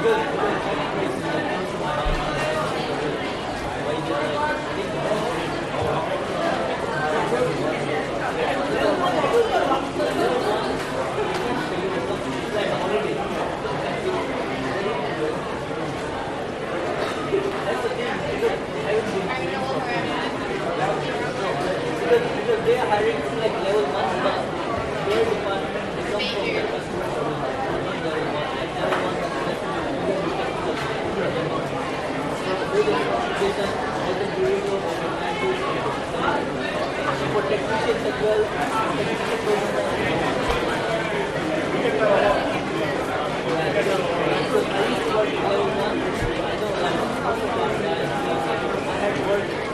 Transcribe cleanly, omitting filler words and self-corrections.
Because they are hiring from like level 1, but their department becomes from the customer service. Not level 1. At level 1, they can do it or they can do it. For technicians as well, technician so I used to work at level 1. I know like most of our guys, I had worked